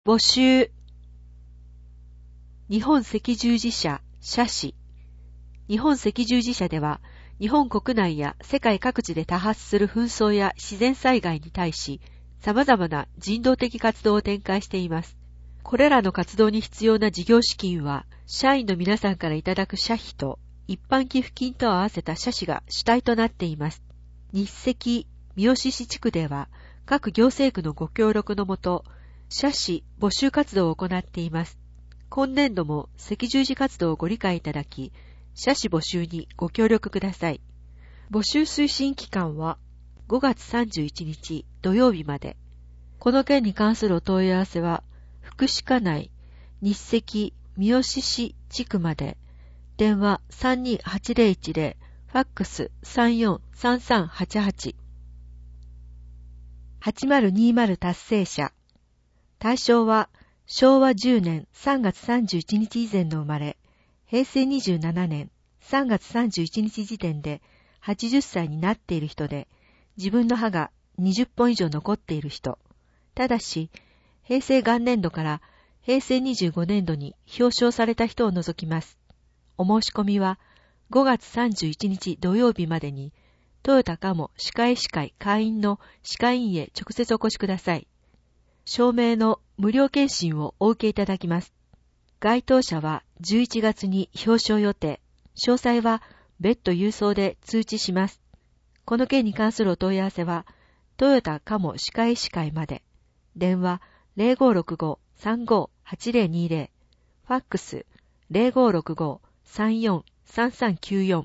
募集。日本赤十字社社史。日本赤十字社では、日本国内や世界各地で多発する紛争や自然災害に対し、様々な人道的活動を展開しています。これらの活動に必要な事業資金は、社員の皆さんからいただく社費と、一般寄付金と合わせた社費が主体となっています。日赤三好市地区では、各行政区のご協力のもと、社費募集活動を行っています。今年度も赤十字活動をご理解いただき、社費募集にご協力ください。募集推進期間は5月31日土曜日まで。この件に関するお問い合わせは、福祉課内日赤三好市地区まで。電話328010、ファックス343388。8020達成者。対象は昭和10年3月31日以前の生まれ、平成27年3月31日時点で80歳になっている人で、自分の歯が20本以上残っている人。ただし、平成元年度から平成25年度に表彰された人を除きます。お申し込みは5月31日土曜日までに、トヨタカモ歯科医師会会員の歯科医院へ直接お越しください。証明の無料検診をお受けいただきます。該当者は11月に表彰予定。詳細は別途郵送で通知します。この件に関するお問い合わせは、トヨタカモ歯科医師会まで。電話0565-358020。ファックス0565-343394。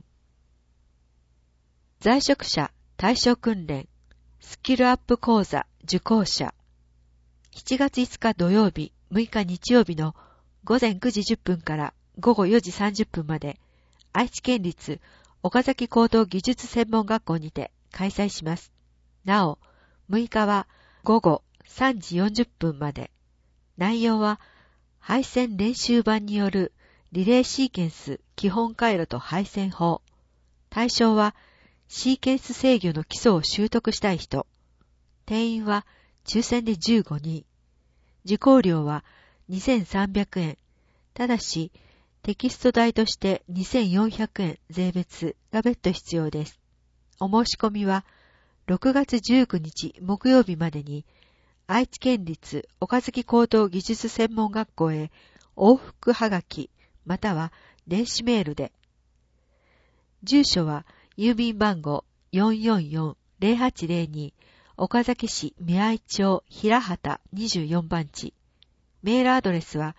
在職者対象訓練スキルアップ講座受講者。7月5日土曜日、6日日曜日の午前9時10分から午後4時30分まで、愛知県立岡崎高等技術専門学校にて開催します。なお、6日は午後3時40分まで。内容は、配線練習版によるリレーシーケンス基本回路と配線法。対象は、シーケンス制御の基礎を習得したい人。定員は抽選で15人。受講料は2300円。ただし、テキスト代として2400円税別が別途必要です。お申し込みは6月19日木曜日までに愛知県立岡崎高等技術専門学校へ往復はがきまたは電子メールで。住所は郵便番号 444-0802 岡崎市宮合町平畑24番地。メールアドレスは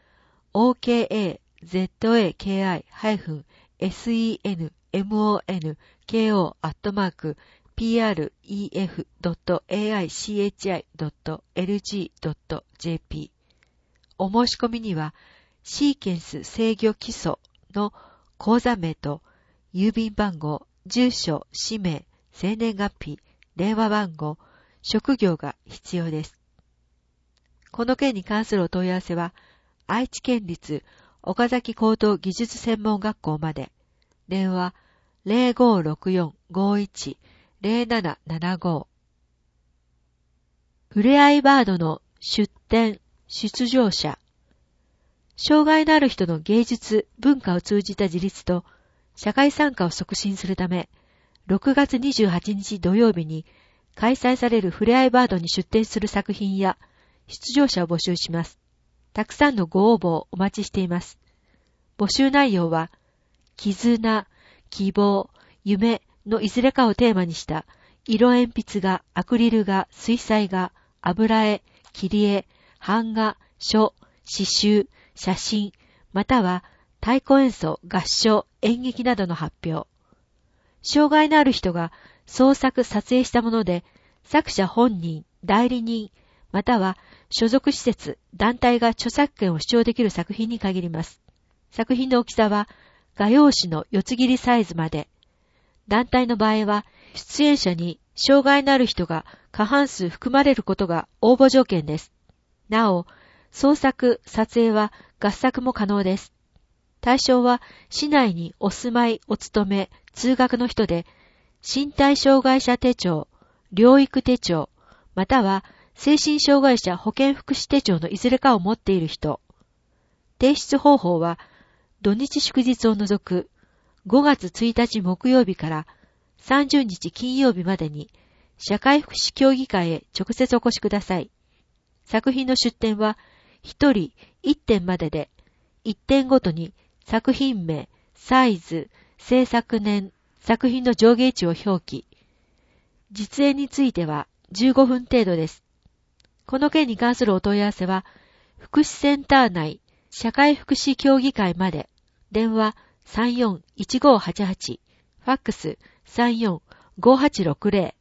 okazetoei-senmonokeio@pref.aichi.lg.jp。 お申し込みにはシーケンス制御基礎の講座名と郵便番号、住所、氏名、生年月日、電話番号、職業が必要です。この件に関するお問い合わせは、愛知県立岡崎高等技術専門学校まで。電話0564-51-0775。ふれあいバードの出展、出場者。障害のある人の芸術、文化を通じた自立と社会参加を促進するため、6月28日土曜日に開催されるふれあいバードに出展する作品や出場者を募集します。たくさんのご応募をお待ちしています。募集内容は、絆、希望、夢のいずれかをテーマにした色鉛筆画、アクリル画、水彩画、油絵、切り絵、版画、書、詩集、写真、または太鼓演奏、合唱、演劇などの発表。障害のある人が創作、撮影したもので、作者本人、代理人、または所属施設、団体が著作権を主張できる作品に限ります。作品の大きさは画用紙の四つ切りサイズまで。団体の場合は出演者に障害のある人が過半数含まれることが応募条件です。なお、創作、撮影は合作も可能です。対象は市内にお住まい、お勤め、通学の人で、身体障害者手帳、療育手帳、または精神障害者保健福祉手帳のいずれかを持っている人。提出方法は、土日祝日を除く5月1日木曜日から30日金曜日までに、社会福祉協議会へ直接お越しください。作品の出展は、1人1点までで、1点ごとに作品名、サイズ、制作年、作品の上下位置を表記。実演については15分程度です。この件に関するお問い合わせは、福祉センター内社会福祉協議会まで、電話 34-1588、ファックス 34-5860。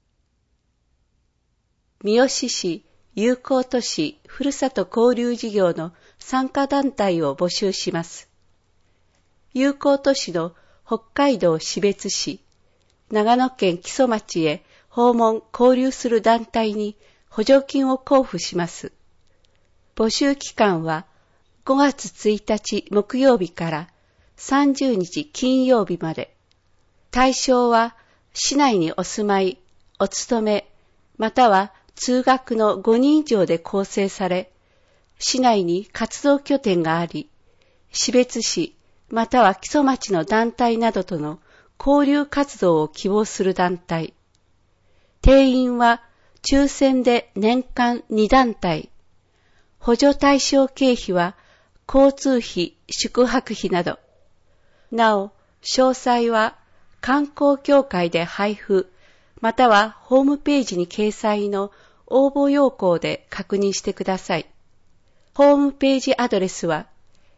三好市友好都市ふるさと交流事業の参加団体を募集します。友好都市の北海道士別市、長野県木曽町へ訪問交流する団体に補助金を交付します。募集期間は5月1日木曜日から30日金曜日まで。対象は市内にお住まい、お勤め、または通学の5人以上で構成され、市内に活動拠点があり、士別市または木曽町の団体などとの交流活動を希望する団体。定員は抽選で年間2団体。補助対象経費は交通費、宿泊費など。なお、詳細は観光協会で配布、またはホームページに掲載の応募要項で確認してください。ホームページアドレスは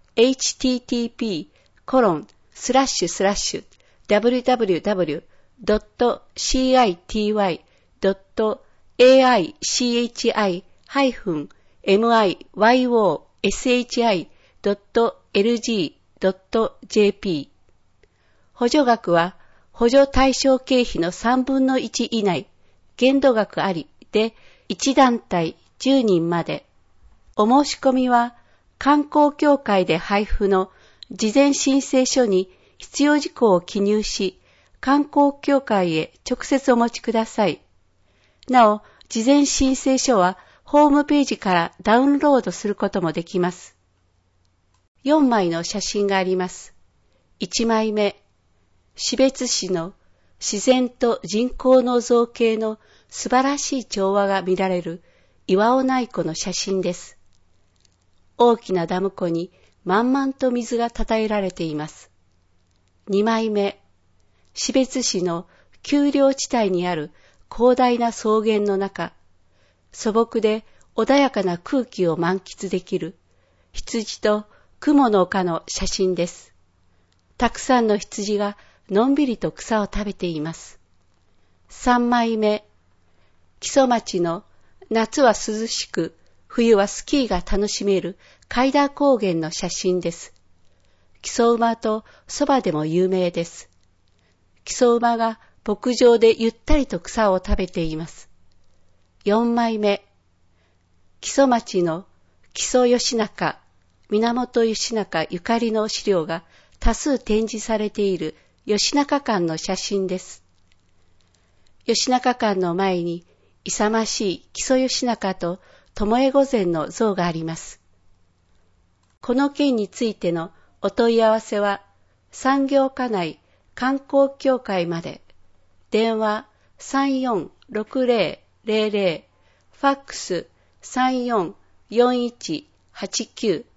http://www.city.ayyoshi.lg.jp 補助額は補助対象経費の3分の1以内、限度額ありで1団体10人まで。お申し込みは観光協会で配布の事前申請書に必要事項を記入し、観光協会へ直接お持ちください。なお、事前申請書はホームページからダウンロードすることもできます。4枚の写真があります。1枚目、士別市の自然と人工の造形の素晴らしい調和が見られる岩尾内湖の写真です。大きなダム湖に満々と水がたたえられています。2枚目、士別市の丘陵地帯にある広大な草原の中、素朴で穏やかな空気を満喫できる羊と雲の丘の写真です。たくさんの羊がのんびりと草を食べています。3枚目、木曽町の夏は涼しく、冬はスキーが楽しめる海田高原の写真です。木曽馬とそばでも有名です。木曽馬が牧場でゆったりと草を食べています。4枚目、木曽町の木曽義仲、源義仲ゆかりの資料が多数展示されている義仲館の写真です。義仲館の前に勇ましい木曽義仲と巴御前の像があります。この件についてのお問い合わせは産業課内観光協会まで。電話 34-6000、ファックス 34-4189